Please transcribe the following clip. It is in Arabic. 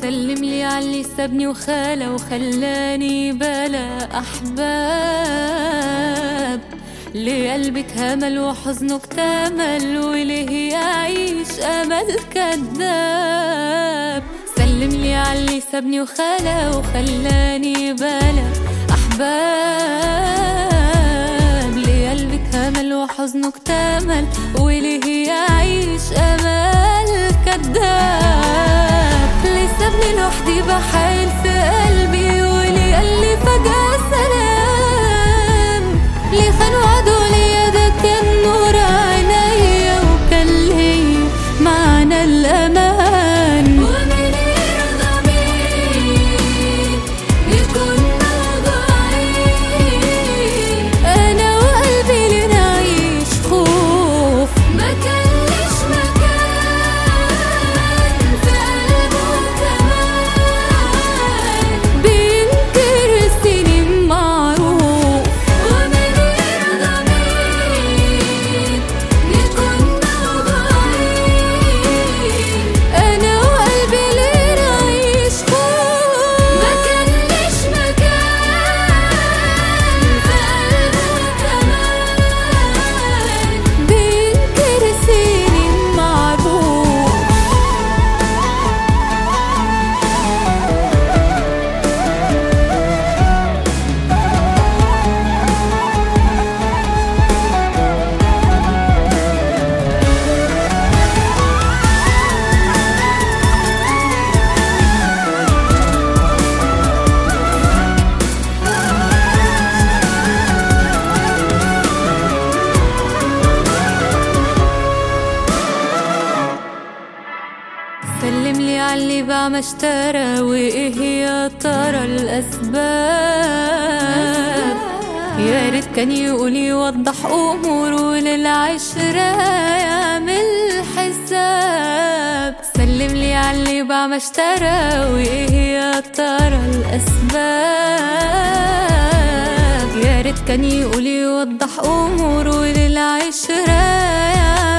سلم لي عاللي سابني وخالى وخلاني بلا أحباب، ليه قلبك همل وحزنه اكتمل، وليه يعيش أمل كذاب. سلم لي عاللي سابني وخالى وخلاني بلا أحباب، ليه قلبك همل وحزنه اكتمل، وليه يعيش أمل كذاب. ليه سابني لوحدي بحايل في قلبي، وليه قالي فجأة سلام، ليه خان وعده ليا ده كان نور عينيا وكان ليا معنى الأمان. ومين يرضى مين يكون موجوعين، أنا وقلبي اللي نعيش خوف، ما كانش مكان في قلبه كمان، بينكر السنين معروف. ومين يرضى مين يكون موجوعين، أنا وقلبي اللي نعيش خوف، ما كانش مكان في قلبه كمان، بينكر السنين معروف. سلم لي عاللي باع ما اشترى، وايه يا ترى الاسباب، يا ريت كان يقول يوضح اموره للعشرة يعمل حساب. سلم لي عاللي باع ما اشترى، وايه يا ترى الاسباب، يا ريت كان يقول يوضح اموره للعشرة يعمل